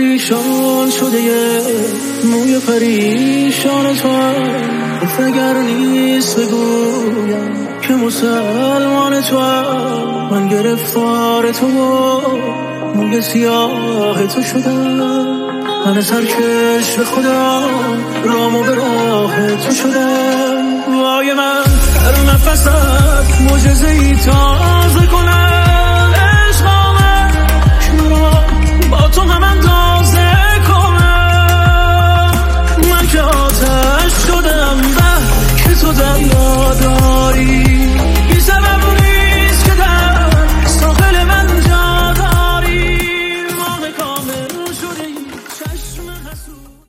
پریشان شده یه موی پریشان تو هم اگر نیست بگویم که مسلمان تو هم من گرفتار تو موی سیاه تو شدم من سرکش به خدا رامو به راه تو شدم وای من هر نفست معجزه‌ای تازه کنم عشق آمد با تو هم